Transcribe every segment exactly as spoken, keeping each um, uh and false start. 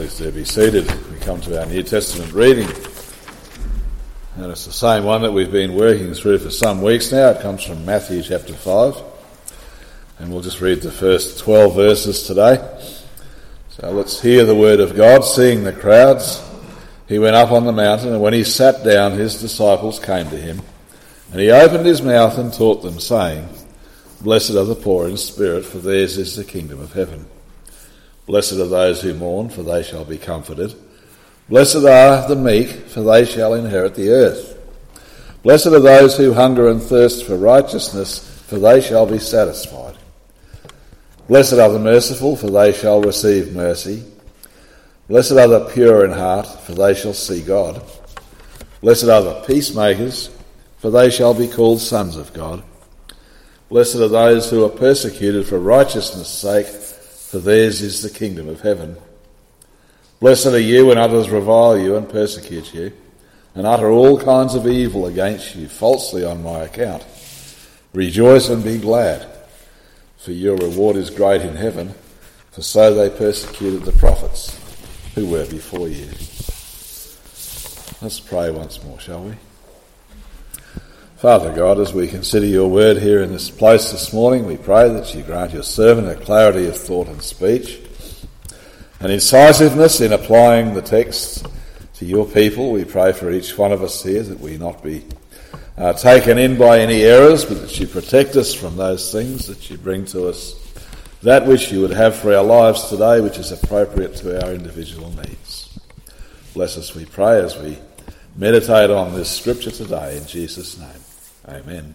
Please do be seated. We come to our New Testament reading. And it's the same one that we've been working through for some weeks now. It comes from Matthew chapter five. And we'll just read the first twelve verses today. So let's hear the word of God. Seeing the crowds, he went up on the mountain, and when he sat down, his disciples came to him. And he opened his mouth and taught them, saying, Blessed are the poor in spirit, for theirs is the kingdom of heaven. Blessed are those who mourn, for they shall be comforted. Blessed are the meek, for they shall inherit the earth. Blessed are those who hunger and thirst for righteousness, for they shall be satisfied. Blessed are the merciful, for they shall receive mercy. Blessed are the pure in heart, for they shall see God. Blessed are the peacemakers, for they shall be called sons of God. Blessed are those who are persecuted for righteousness' sake, for theirs is the kingdom of heaven. Blessed are you when others revile you and persecute you, and utter all kinds of evil against you falsely on my account. Rejoice and be glad, for your reward is great in heaven, for so they persecuted the prophets who were before you. Let's pray once more, shall we? Father God, as we consider your word here in this place this morning, we pray that you grant your servant a clarity of thought and speech, an incisiveness in applying the text to your people. We pray for each one of us here that we not be uh, taken in by any errors, but that you protect us from those things, that you bring to us that which you would have for our lives today, which is appropriate to our individual needs. Bless us, we pray, as we meditate on this scripture today, in Jesus' name. Amen.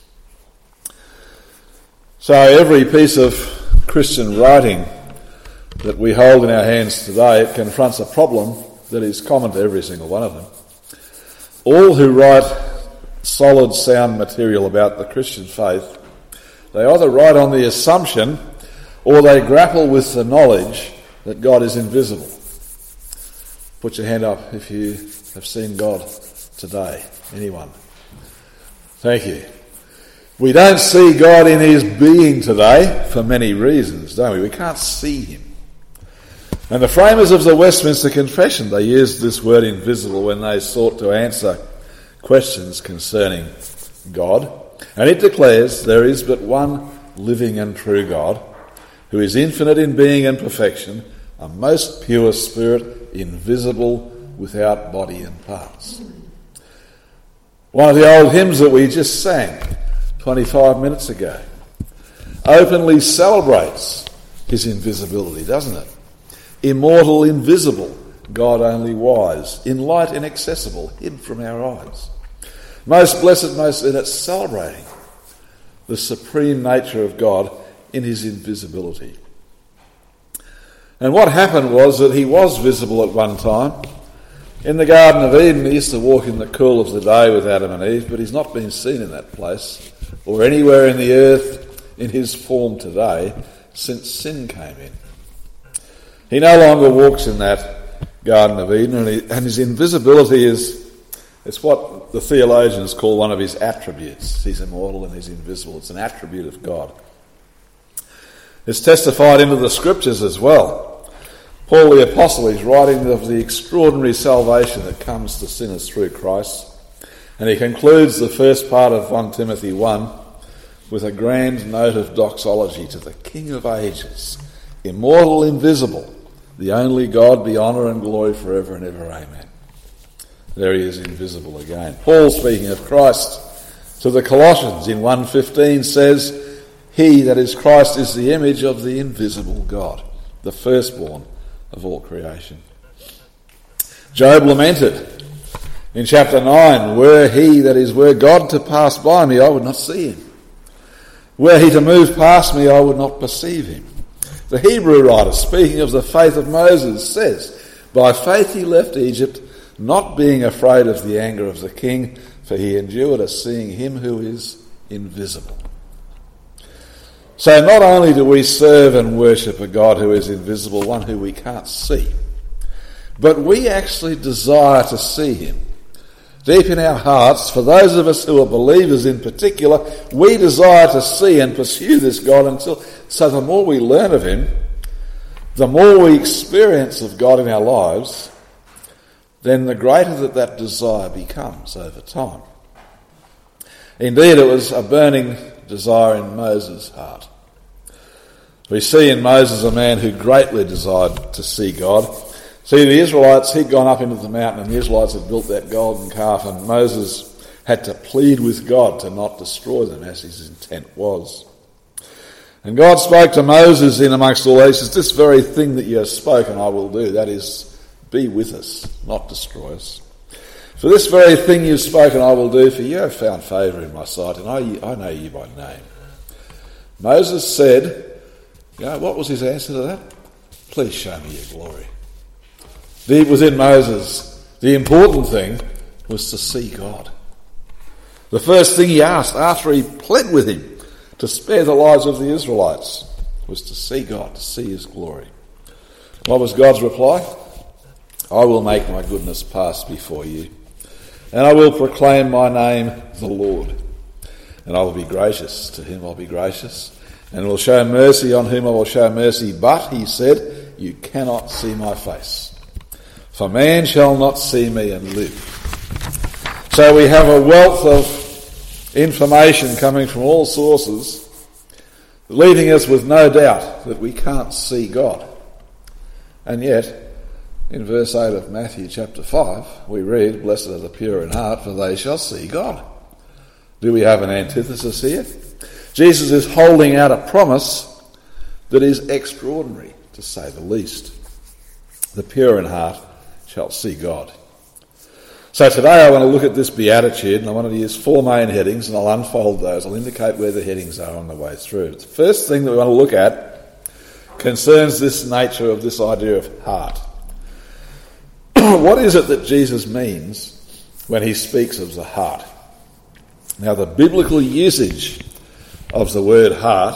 So every piece of Christian writing that we hold in our hands today, it confronts a problem that is common to every single one of them. All who write solid, sound material about the Christian faith, they either write on the assumption or they grapple with the knowledge that God is invisible. Put your hand up if you have seen God today. Anyone? Thank you. We don't see God in his being today for many reasons, don't we? We can't see him. And the framers of the Westminster Confession, they used this word invisible when they sought to answer questions concerning God. And it declares there is but one living and true God, who is infinite in being and perfection, a most pure spirit, invisible, without body and parts. One of the old hymns that we just sang twenty-five minutes ago openly celebrates his invisibility, doesn't it? Immortal, invisible, God only wise, in light inaccessible, hid from our eyes. Most blessed, most, and it's celebrating the supreme nature of God in his invisibility. And what happened was that he was visible at one time. In the Garden of Eden, he used to walk in the cool of the day with Adam and Eve, but he's not been seen in that place or anywhere in the earth in his form today since sin came in. He no longer walks in that Garden of Eden, and, he, and his invisibility is it's what the theologians call one of his attributes. He's immortal and he's invisible. It's an attribute of God. It's testified into the scriptures as well. Paul the Apostle is writing of the extraordinary salvation that comes to sinners through Christ. And he concludes the first part of First Timothy one with a grand note of doxology to the King of ages, immortal, invisible, the only God, be honour and glory forever and ever. Amen. There he is, invisible again. Paul, speaking of Christ, to the Colossians in one fifteen says, He, that is Christ, is the image of the invisible God, the firstborn of all creation. Job lamented in chapter nine, Were he, that is, were God to pass by me, I would not see him. Were he to move past me, I would not perceive him. The Hebrew writer, speaking of the faith of Moses, says, By faith he left Egypt, not being afraid of the anger of the king, for he endured as seeing him who is invisible. So not only do we serve and worship a God who is invisible, one who we can't see, but we actually desire to see him. Deep in our hearts, for those of us who are believers in particular, we desire to see and pursue this God until, so the more we learn of him, the more we experience of God in our lives, then the greater that that desire becomes over time. Indeed, it was a burning desire in Moses' heart. We see in Moses a man who greatly desired to see God. See, the Israelites, he'd gone up into the mountain and the Israelites had built that golden calf, and Moses had to plead with God to not destroy them as his intent was. And God spoke to Moses in amongst all these, says, this very thing that you have spoken I will do, that is, be with us, not destroy us. For this very thing you've spoken I will do, for you have found favour in my sight, and I, I know you by name. Moses said, you know, what was his answer to that? Please show me your glory. It was in Moses. The important thing was to see God. The first thing he asked after he pled with him to spare the lives of the Israelites was to see God, to see his glory. What was God's reply? I will make my goodness pass before you, and I will proclaim my name, the Lord. And I will be gracious to whom I'll be gracious, and will show mercy on whom I will show mercy. But, he said, you cannot see my face, for man shall not see me and live. So we have a wealth of information coming from all sources, leaving us with no doubt that we can't see God. And yet, in verse eight of Matthew chapter five, we read, blessed are the pure in heart, for they shall see God. Do we have an antithesis here? Jesus is holding out a promise that is extraordinary, to say the least. The pure in heart shall see God. So today I want to look at this beatitude, and I want to use four main headings, and I'll unfold those. I'll indicate where the headings are on the way through. The first thing that we want to look at concerns this nature of this idea of heart. What is it that Jesus means when he speaks of the heart? Now, the biblical usage of the word heart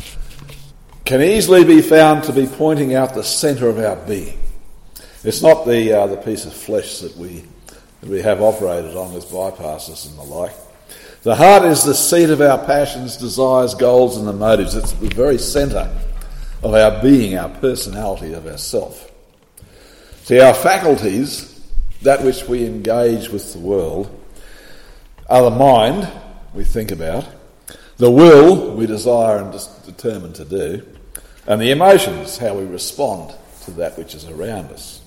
can easily be found to be pointing out the centre of our being. It's not the uh, the piece of flesh that we that we have operated on with bypasses and the like. The heart is the seat of our passions, desires, goals and the motives. It's the very centre of our being, our personality, of ourself. See, our faculties, that which we engage with the world, are the mind we think about, the will we desire and determine to do, and the emotions, how we respond to that which is around us.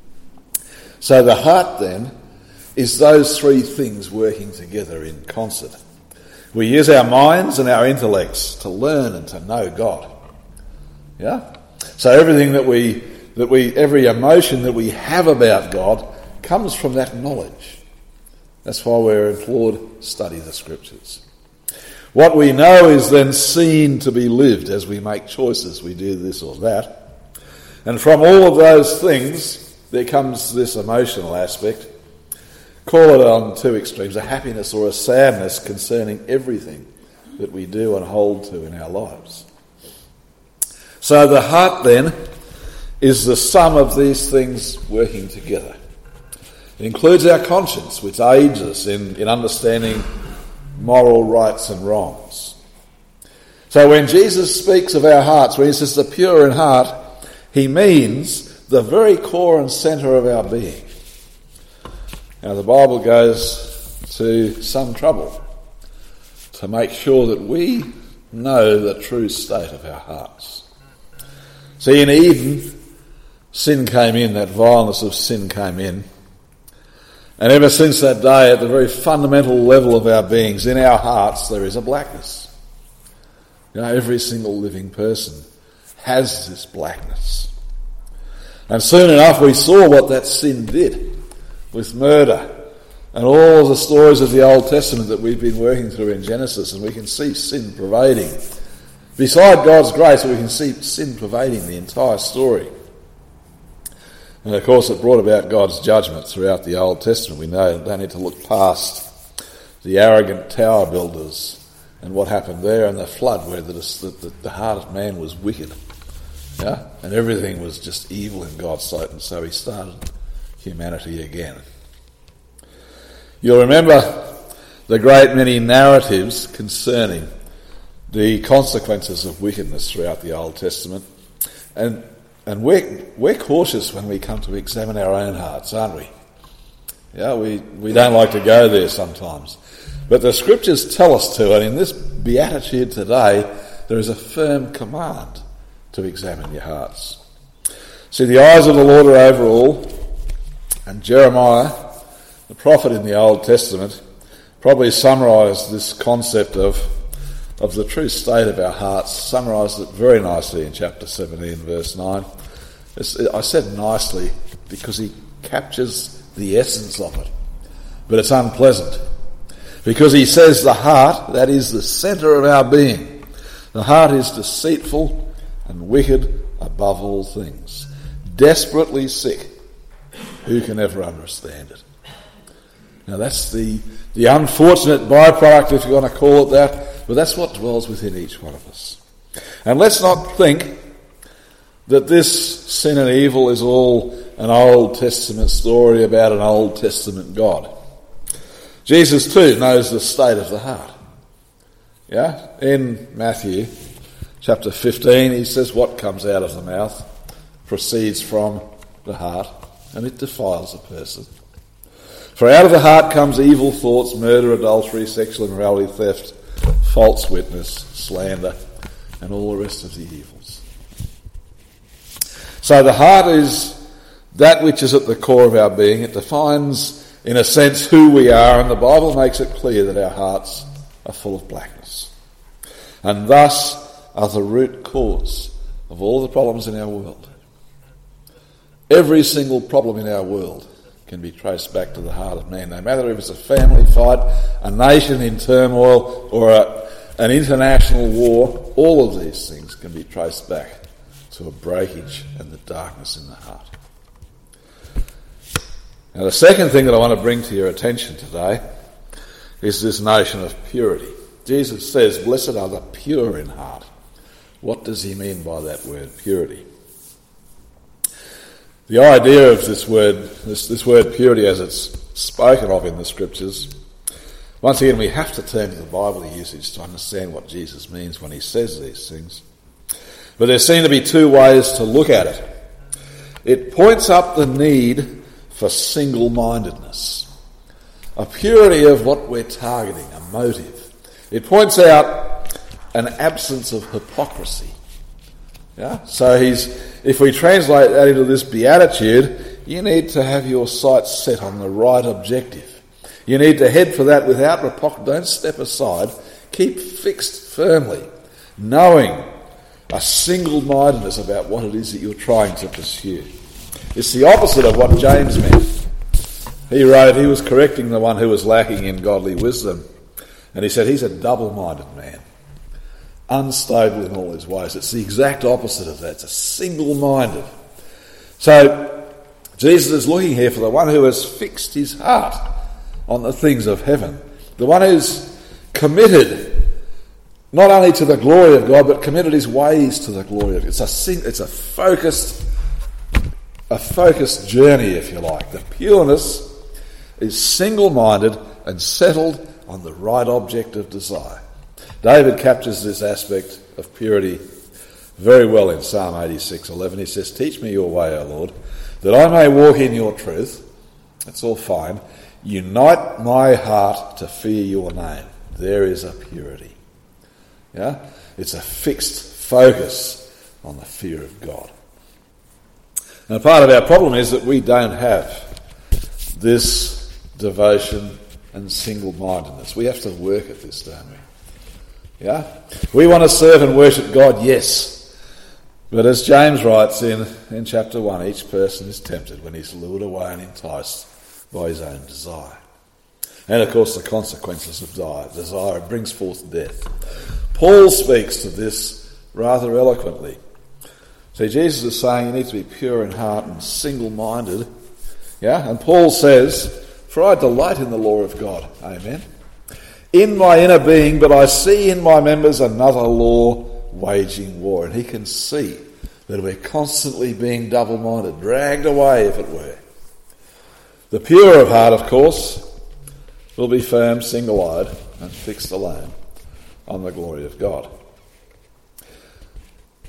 So the heart then is those three things working together in concert. We use our minds and our intellects to learn and to know God. Yeah? So everything that we, that we, every emotion that we have about God comes from that knowledge. That's why we're implored, study the scriptures. What we know is then seen to be lived as we make choices, we do this or that. And from all of those things, there comes this emotional aspect. Call it on two extremes, a happiness or a sadness concerning everything that we do and hold to in our lives. So the heart then is the sum of these things working together. It includes our conscience, which aids us in, in understanding moral rights and wrongs. So when Jesus speaks of our hearts, when he says the pure in heart, he means the very core and centre of our being. Now the Bible goes to some trouble to make sure that we know the true state of our hearts. See, in Eden, sin came in, that vileness of sin came in. And ever since that day, at the very fundamental level of our beings, in our hearts, there is a blackness. You know, every single living person has this blackness. And soon enough we saw what that sin did with murder and all the stories of the Old Testament that we've been working through in Genesis, and we can see sin pervading. Beside God's grace, we can see sin pervading the entire story. And of course it brought about God's judgment throughout the Old Testament. We know don't need to look past the arrogant tower builders and what happened there, and the flood where the, the, the heart of man was wicked. Yeah? And everything was just evil in God's sight, and so he started humanity again. You'll remember the great many narratives concerning the consequences of wickedness throughout the Old Testament. And And we're, we're cautious when we come to examine our own hearts, aren't we? Yeah, we, we don't like to go there sometimes. But the scriptures tell us to, and in this beatitude today, there is a firm command to examine your hearts. See, the eyes of the Lord are over all, and Jeremiah, the prophet in the Old Testament, probably summarised this concept of, of the true state of our hearts, summarised it very nicely in chapter seventeen, verse nine. It's, I said nicely because he captures the essence of it, but it's unpleasant. Because he says the heart, that is the centre of our being, the heart is deceitful and wicked above all things, desperately sick. Who can ever understand it? Now that's the, the unfortunate byproduct, if you want to call it that, but that's what dwells within each one of us. And let's not think that this sin and evil is all an Old Testament story about an Old Testament God. Jesus too knows the state of the heart. Yeah? In Matthew chapter fifteen, he says what comes out of the mouth proceeds from the heart, and it defiles a person. For out of the heart comes evil thoughts, murder, adultery, sexual immorality, theft, false witness, slander, and all the rest of the evils. So the heart is that which is at the core of our being. It defines, in a sense, who we are, and the Bible makes it clear that our hearts are full of blackness, and thus are the root cause of all the problems in our world. Every single problem in our world can be traced back to the heart of man, no matter if it's a family fight, a nation in turmoil, or a, an international war. All of these things can be traced back to a breakage and the darkness in the heart. Now, the second thing that I want to bring to your attention today is this notion of purity. Jesus says, "Blessed are the pure in heart." What does he mean by that word, purity? The idea of this word, this, this word purity as it's spoken of in the scriptures, once again we have to turn to the Bible usage to understand what Jesus means when he says these things. But there seem to be two ways to look at it. It points up the need for single-mindedness, a purity of what we're targeting, a motive. It points out an absence of hypocrisy. Yeah? So he's, if we translate that into this beatitude, you need to have your sights set on the right objective. You need to head for that without hypocrisy. Don't step aside. Keep fixed firmly, knowing a single-mindedness about what it is that you're trying to pursue. It's the opposite of what James meant. He wrote, he was correcting the one who was lacking in godly wisdom, and he said he's a double-minded man, unstable in all his ways. It's the exact opposite of that. It's a single-minded. So Jesus is looking here for the one who has fixed his heart on the things of heaven, the one who's committed not only to the glory of God, but committed his ways to the glory of God. It's a it's a focused, a focused journey, if you like. The pureness is single-minded and settled on the right object of desire. David captures this aspect of purity very well in Psalm eighty-six eleven. He says, "Teach me your way, O Lord, that I may walk in your truth." That's all fine. "Unite my heart to fear your name." There is a purity. Yeah? It's a fixed focus on the fear of God. Now, part of our problem is that we don't have this devotion and single-mindedness. We have to work at this, don't we? Yeah? We want to serve and worship God, yes. But as James writes in, in chapter one, each person is tempted when he's lured away and enticed by his own desire. And, of course, the consequences of desire brings forth death. Paul speaks to this rather eloquently. See, Jesus is saying you need to be pure in heart and single-minded. Yeah? And Paul says, "For I delight in the law of God." Amen. "In my inner being, but I see in my members another law waging war." And he can see that we're constantly being double-minded, dragged away, if it were. The pure of heart, of course, will be firm, single-eyed, and fixed alone on the glory of God.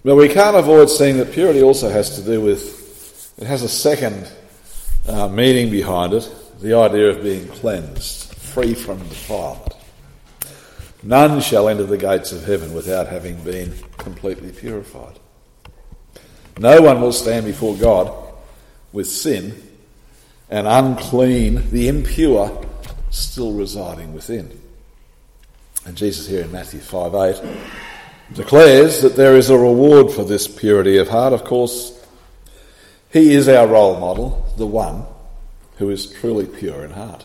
But we can't avoid seeing that purity also has to do with, it has a second uh, meaning behind it, the idea of being cleansed, free from defilement. None shall enter the gates of heaven without having been completely purified. No one will stand before God with sin and unclean, the impure, still residing within. And Jesus here in Matthew five eight declares that there is a reward for this purity of heart. Of course, he is our role model, the one who is truly pure in heart.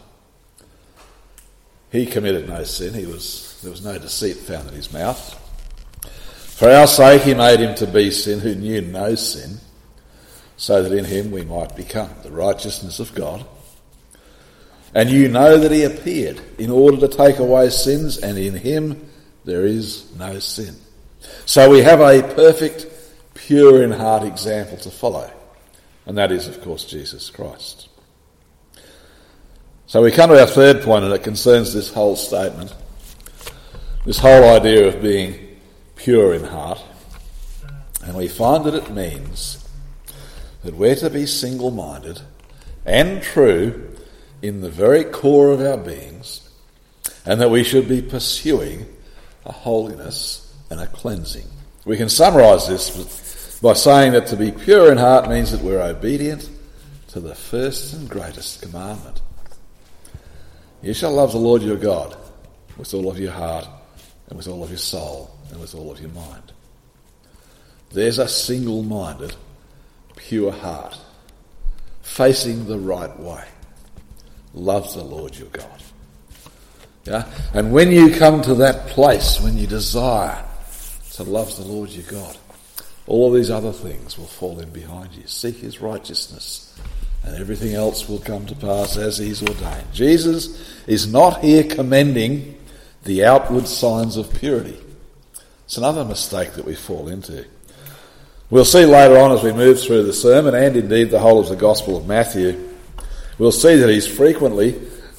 He committed no sin. He was there was no deceit found in his mouth. For our sake he made him to be sin who knew no sin, so that in him we might become the righteousness of God. And you know that he appeared in order to take away sins, and in him there is no sin. So we have a perfect, pure in heart example to follow, and that is, of course, Jesus Christ. So we come to our third point, and it concerns this whole statement, this whole idea of being pure in heart. And we find that it means that we're to be single-minded and true in the very core of our beings, and that we should be pursuing a holiness and a cleansing. We can summarise this by saying that to be pure in heart means that we're obedient to the first and greatest commandment. You shall love the Lord your God with all of your heart and with all of your soul and with all of your mind. There's a single-minded, pure heart facing the right way. Love the Lord your God. Yeah? And when you come to that place, when you desire to love the Lord your God, all of these other things will fall in behind you. Seek his righteousness, and everything else will come to pass as he's ordained. Jesus is not here commending the outward signs of purity. It's another mistake that we fall into. We'll see later on as we move through the sermon, and indeed the whole of the Gospel of Matthew, we'll see that he's frequently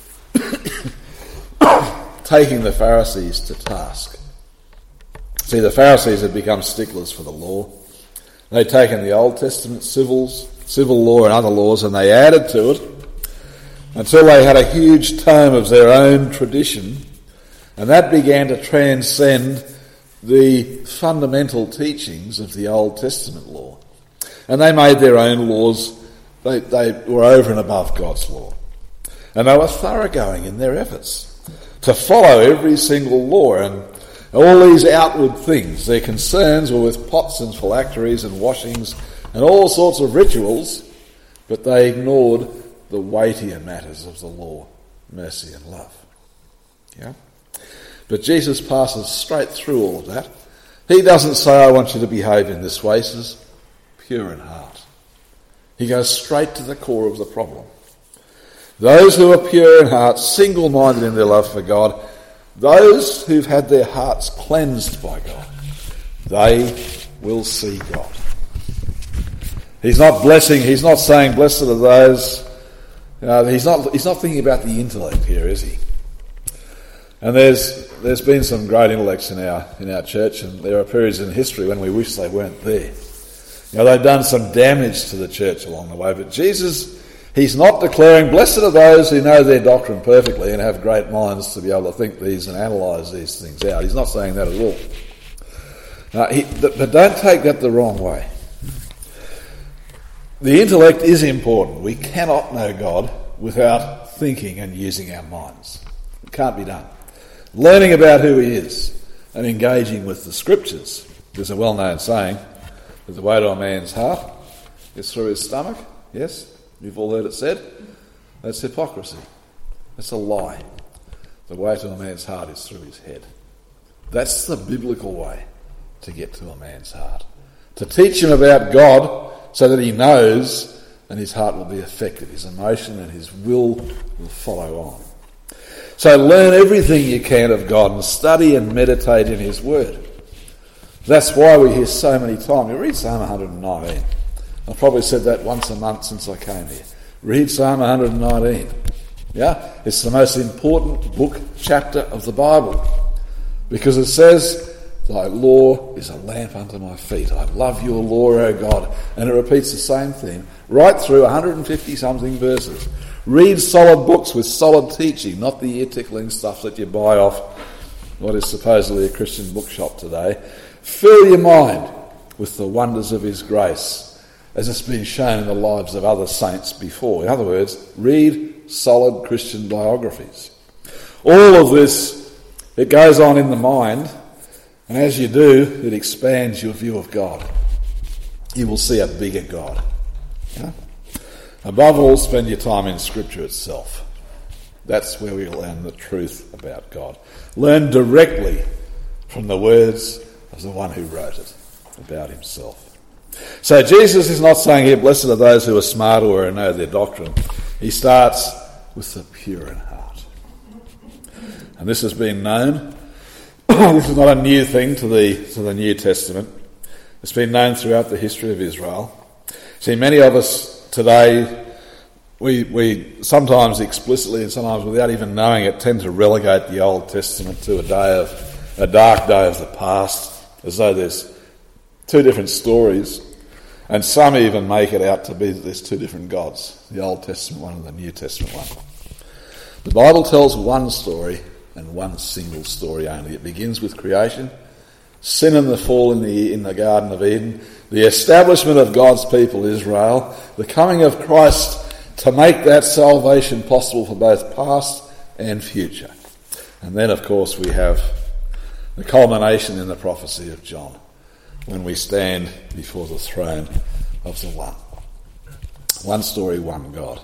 taking the Pharisees to task. See, the Pharisees had become sticklers for the law. They'd taken the Old Testament civils, civil law and other laws, and they added to it until they had a huge tome of their own tradition, and that began to transcend the fundamental teachings of the Old Testament law. And they made their own laws. They, they were over and above God's law. And they were thoroughgoing in their efforts to follow every single law, and all these outward things. Their concerns were with pots and phylacteries and washings and all sorts of rituals, but they ignored the weightier matters of the law, mercy and love. Yeah? But Jesus passes straight through all of that. He doesn't say, I want you to behave in this way. He says, pure in heart. He goes straight to the core of the problem. Those who are pure in heart, single-minded in their love for God, those who've had their hearts cleansed by God, they will see God. He's not blessing, he's not saying, blessed are those. You know, he's not he's not thinking about the intellect here, is he? And there's there's been some great intellects in our in our church, and there are periods in history when we wish they weren't there. You know, they've done some damage to the church along the way, but Jesus, he's not declaring, blessed are those who know their doctrine perfectly and have great minds to be able to think these and analyse these things out. He's not saying that at all. Uh, he, but don't take that the wrong way. The intellect is important. We cannot know God without thinking and using our minds. It can't be done. Learning about who he is and engaging with the scriptures. There's a well-known saying that the way to a man's heart is through his stomach. Yes, you've all heard it said. That's hypocrisy. That's a lie. The way to a man's heart is through his head. That's the biblical way to get to a man's heart. To teach him about God so that he knows, and his heart will be affected. His emotion and his will will follow on. So learn everything you can of God and study and meditate in his word. That's why we hear so many times. You read Psalm one nineteen. I've probably said that once a month since I came here. Read Psalm one nineteen. Yeah? It's the most important book, chapter of the Bible. Because it says Thy law is a lamp unto my feet. I love your law, O God. And it repeats the same theme right through one hundred fifty something verses. Read solid books with solid teaching, not the ear-tickling stuff that you buy off what is supposedly a Christian bookshop today. Fill your mind with the wonders of his grace, as it's been shown in the lives of other saints before. In other words, read solid Christian biographies. All of this, it goes on in the mind, and as you do, it expands your view of God. You will see a bigger God. You know? Above all, spend your time in Scripture itself. That's where we learn the truth about God. Learn directly from the words of the one who wrote it about himself. So Jesus is not saying here, blessed are those who are smart or who know their doctrine. He starts with the pure in heart. And this has been known. This is not a new thing to the to the New Testament. It's been known throughout the history of Israel. See, many of us today, we we sometimes explicitly and sometimes without even knowing it, tend to relegate the Old Testament to a day of a dark day of the past, as though there's two different stories, and some even make it out to be that there's two different gods, the Old Testament one and the New Testament one. The Bible tells one story, and one single story only. It begins with creation, sin and the fall in the in the Garden of Eden, the establishment of God's people Israel, the coming of Christ to make that salvation possible for both past and future. And then, of course, we have the culmination in the prophecy of John, when we stand before the throne of the One. One story, one God.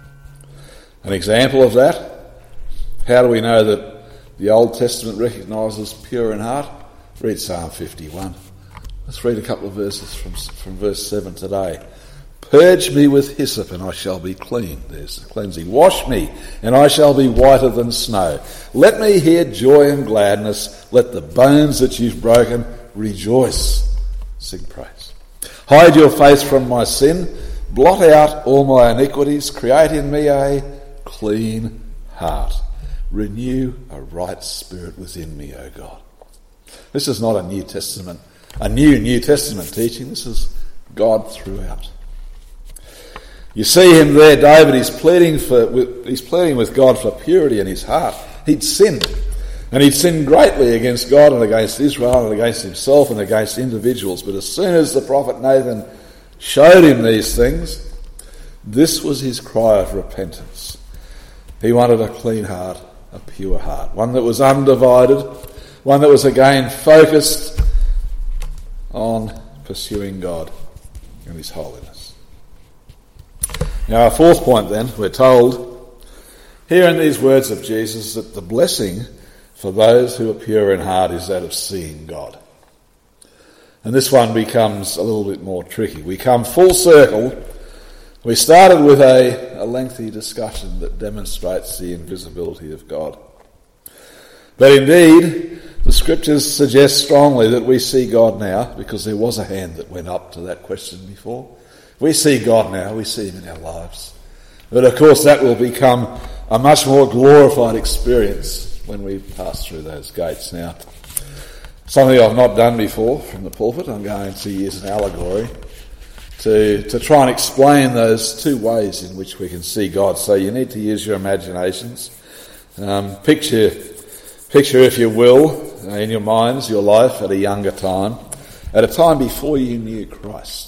An example of that, how do we know that the Old Testament recognises pure in heart? Read Psalm fifty-one. Let's read a couple of verses from, from verse seven today. Purge me with hyssop and I shall be clean. There's the cleansing. Wash me and I shall be whiter than snow. Let me hear joy and gladness. Let the bones that you've broken rejoice. Sing praise. Hide your face from my sin. Blot out all my iniquities. Create in me a clean heart. Renew a right spirit within me, O God. This is not a New Testament, a new New Testament teaching. This is God throughout. You see him there, David. He's pleading for, he's pleading with God for purity in his heart. He'd sinned, and he'd sinned greatly against God and against Israel and against himself and against individuals. But as soon as the prophet Nathan showed him these things, this was his cry of repentance. He wanted a clean heart, a pure heart, one that was undivided, one that was again focused on pursuing God and his holiness. Now, our fourth point then, we're told here in these words of Jesus that the blessing for those who are pure in heart is that of seeing God. And this one becomes a little bit more tricky. We come full circle. We started with a, a lengthy discussion that demonstrates the invisibility of God. But indeed, the scriptures suggest strongly that we see God now, because there was a hand that went up to that question before. We see God now, we see him in our lives. But of course that will become a much more glorified experience when we pass through those gates. Now, something I've not done before from the pulpit, I'm going to use an allegory to, to try and explain those two ways in which we can see God. So you need to use your imaginations. Um, picture, picture, if you will, in your minds, your life at a younger time, at a time before you knew Christ.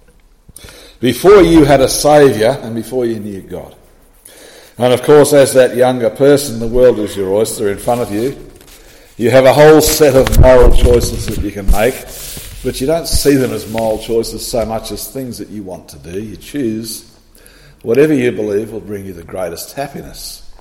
Before you had a saviour and before you knew God. And of course, as that younger person, the world is your oyster in front of you. You have a whole set of moral choices that you can make, but you don't see them as moral choices so much as things that you want to do. You choose whatever you believe will bring you the greatest happiness.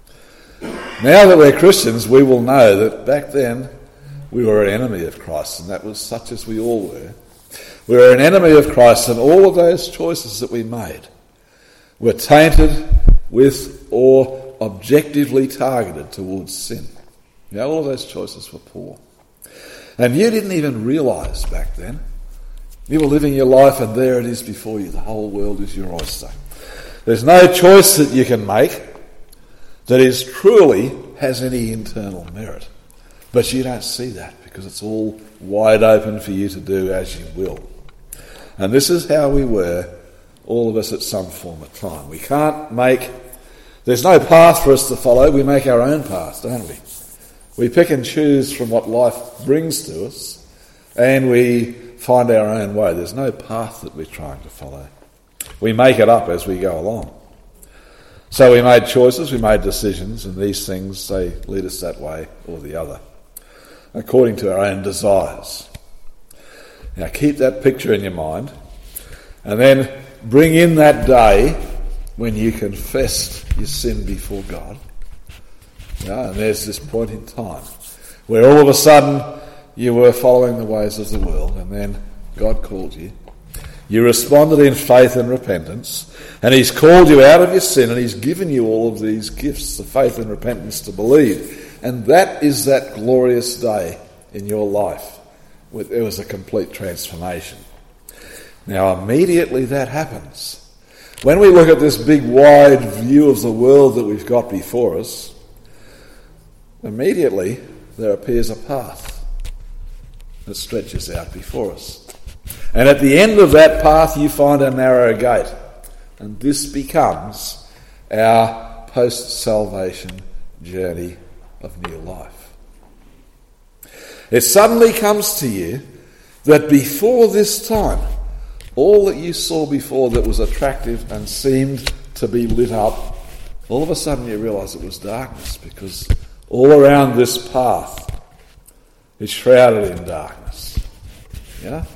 Now that we're Christians, we will know that back then we were an enemy of Christ, and that was such as we all were. We were an enemy of Christ, and all of those choices that we made were tainted with or objectively targeted towards sin. You know, all of those choices were poor. And you didn't even realise back then. You were living your life, and there it is before you. The whole world is your oyster. There's no choice that you can make that is truly has any internal merit. But you don't see that because it's all wide open for you to do as you will. And this is how we were, all of us at some form of time. We can't make, there's no path for us to follow, we make our own path, don't we? We pick and choose from what life brings to us, and we find our own way. There's no path that we're trying to follow. We make it up as we go along. So we made choices, we made decisions, and these things, they lead us that way or the other, according to our own desires. Now keep that picture in your mind, and then bring in that day when you confessed your sin before God. Yeah, and there's this point in time where all of a sudden you were following the ways of the world, and then God called you. You responded in faith and repentance, and he's called you out of your sin, and he's given you all of these gifts of faith and repentance to believe. And that is that glorious day in your life. It was a complete transformation. Now immediately that happens. When we look at this big wide view of the world that we've got before us, immediately there appears a path that stretches out before us. And at the end of that path you find a narrow gate. And this becomes our post-salvation journey of new life. It suddenly comes to you that before this time, all that you saw before that was attractive and seemed to be lit up, all of a sudden you realise it was darkness, because all around this path is shrouded in darkness. Yeah?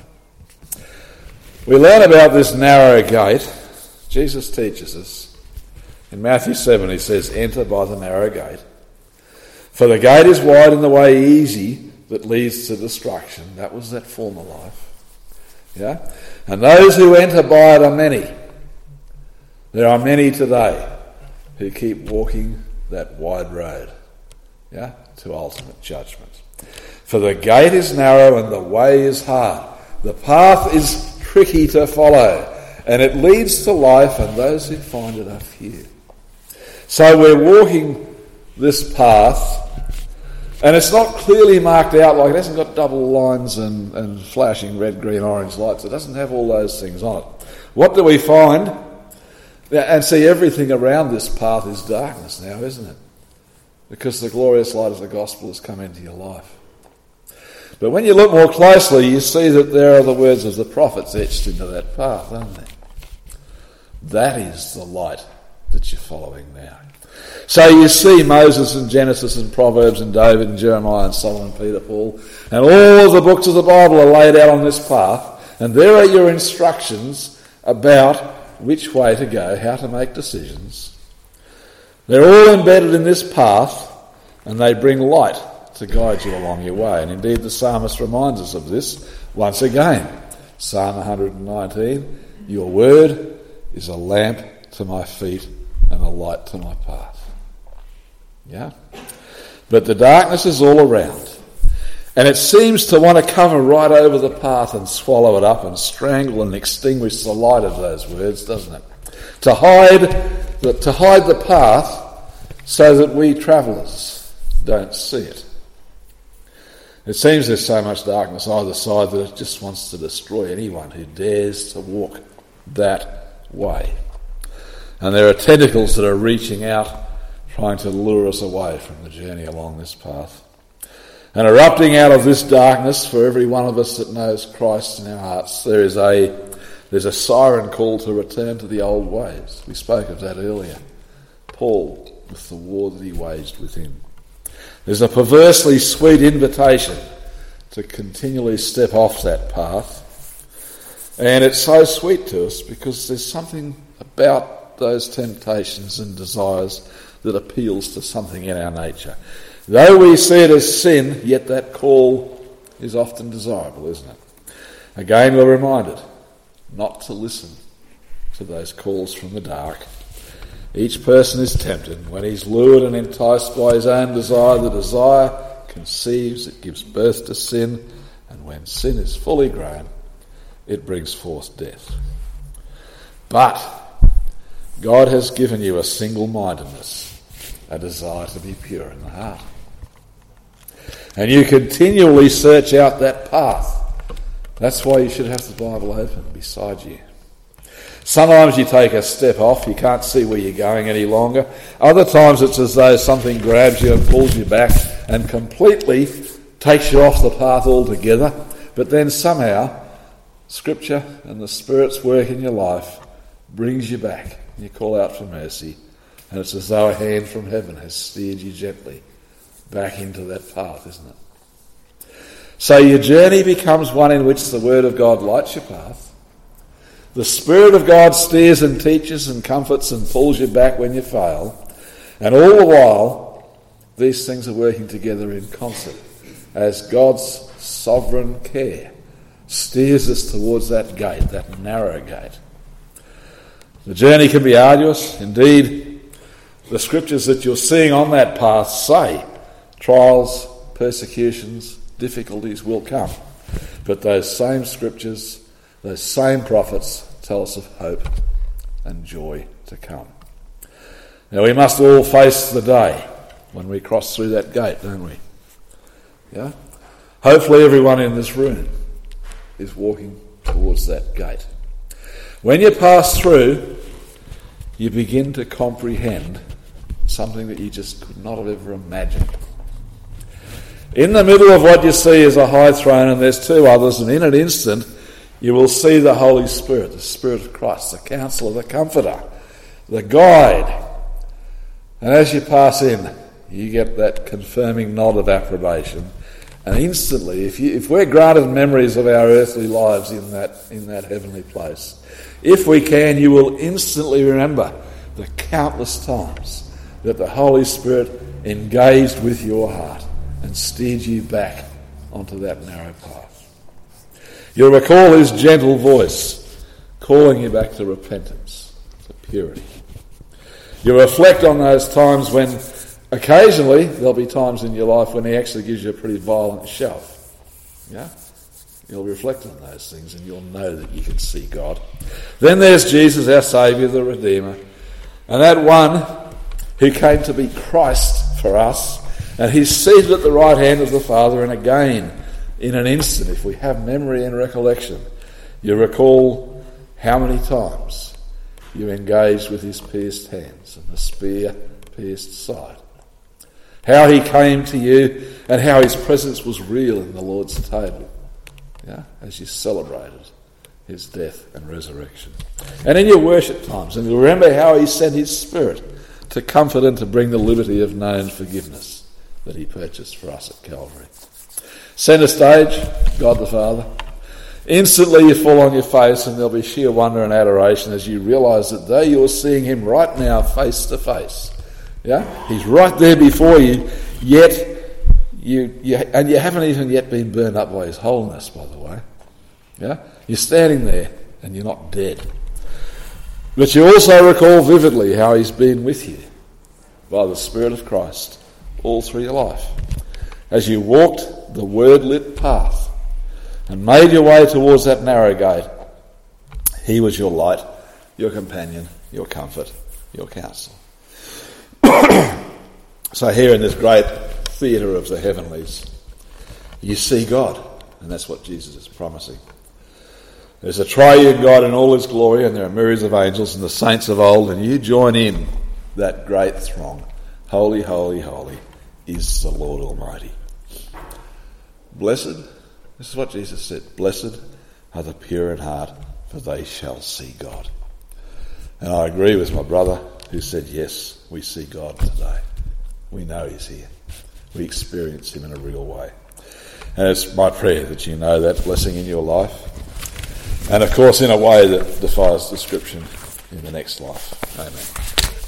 We learn about this narrow gate. Jesus teaches us. In Matthew seven he says, "Enter by the narrow gate. For the gate is wide and the way easy that leads to destruction." That was that former life. Yeah? "And those who enter by it are many." There are many today who keep walking that wide road, yeah, to ultimate judgment. "For the gate is narrow and the way is hard." The path is tricky to follow, and it leads to life, and those who find it are few. So we're walking this path, and it's not clearly marked out, like it hasn't got double lines and, and flashing red, green, orange lights. It doesn't have all those things on it. What do we find? And see, everything around this path is darkness now, isn't it? Because the glorious light of the gospel has come into your life. But when you look more closely, you see that there are the words of the prophets etched into that path, aren't they? That is the light that you're following now. So you see Moses and Genesis and Proverbs and David and Jeremiah and Solomon, Peter, Paul, and all of the books of the Bible are laid out on this path, and there are your instructions about which way to go, how to make decisions. They're all embedded in this path, and they bring light to guide you along your way. And indeed the psalmist reminds us of this once again. Psalm one nineteen, "Your word is a lamp to my feet and a light to my path." Yeah? But the darkness is all around, and it seems to want to cover right over the path and swallow it up and strangle and extinguish the light of those words, doesn't it? To hide the, to hide the path so that we travellers don't see it. It seems there's so much darkness either side that it just wants to destroy anyone who dares to walk that way. And there are tentacles that are reaching out, trying to lure us away from the journey along this path. And erupting out of this darkness, for every one of us that knows Christ in our hearts, there is a there's a siren call to return to the old ways. We spoke of that earlier. Paul, with the war that he waged within. There's a perversely sweet invitation to continually step off that path. And it's so sweet to us because there's something about those temptations and desires that appeals to something in our nature. Though we see it as sin, yet that call is often desirable, isn't it? Again, we're reminded not to listen to those calls from the dark. Each person is tempted. When he's lured and enticed by his own desire, the desire conceives, it gives birth to sin, and when sin is fully grown, it brings forth death. But God has given you a single-mindedness, a desire to be pure in the heart. And you continually search out that path. That's why you should have the Bible open beside you. Sometimes you take a step off, you can't see where you're going any longer. Other times it's as though something grabs you and pulls you back and completely takes you off the path altogether. But then somehow, Scripture and the Spirit's work in your life brings you back. You call out for mercy, and it's as though a hand from heaven has steered you gently back into that path, isn't it? So your journey becomes one in which the Word of God lights your path. The Spirit of God steers and teaches and comforts and pulls you back when you fail. And all the while, these things are working together in concert as God's sovereign care steers us towards that gate, that narrow gate. The journey can be arduous. Indeed, the scriptures that you're seeing on that path say trials, persecutions, difficulties will come. But those same scriptures, those same prophets tell us of hope and joy to come. Now we must all face the day when we cross through that gate, don't we? Yeah? Hopefully everyone in this room is walking towards that gate. When you pass through, you begin to comprehend something that you just could not have ever imagined. In the middle of what you see is a high throne, and there's two others, and in an instant you will see the Holy Spirit, the Spirit of Christ, the Counselor, the Comforter, the Guide. And as you pass in, you get that confirming nod of approbation. And instantly, if you, if we're granted memories of our earthly lives in that in that heavenly place, if we can, you will instantly remember the countless times that the Holy Spirit engaged with your heart and steered you back onto that narrow path. You'll recall his gentle voice calling you back to repentance, to purity. You'll reflect on those times when occasionally there'll be times in your life when he actually gives you a pretty violent shove. Yeah? You'll reflect on those things and you'll know that you can see God. Then there's Jesus, our Saviour, the Redeemer, and that one who came to be Christ for us, and he's seated at the right hand of the Father. And again, in an instant, if we have memory and recollection, you recall how many times you engaged with his pierced hands and the spear-pierced side. How he came to you and how his presence was real in the Lord's table, yeah, as you celebrated his death and resurrection. And in your worship times, and you remember how he sent his Spirit to comfort and to bring the liberty of known forgiveness that he purchased for us at Calvary. Centre stage, God the Father. Instantly you fall on your face and there'll be sheer wonder and adoration as you realise that though you're seeing him right now face to face, yeah, he's right there before you, yet you, you and you haven't even yet been burned up by his holiness, by the way. Yeah, you're standing there and you're not dead. But you also recall vividly how he's been with you by the Spirit of Christ all through your life. As you walked the word-lit path and made your way towards that narrow gate, he was your light, your companion, your comfort, your counsel. So here in this great theatre of the heavenlies, you see God, and that's what Jesus is promising. There's a triune God in all his glory, and there are myriads of angels and the saints of old, and you join in that great throng. Holy, holy, holy is the Lord Almighty. Blessed, this is what Jesus said, blessed are the pure in heart, for they shall see God. And I agree with my brother who said, yes, we see God today. We know he's here. We experience him in a real way. And it's my prayer that you know that blessing in your life. And of course in a way that defies description in the next life. Amen.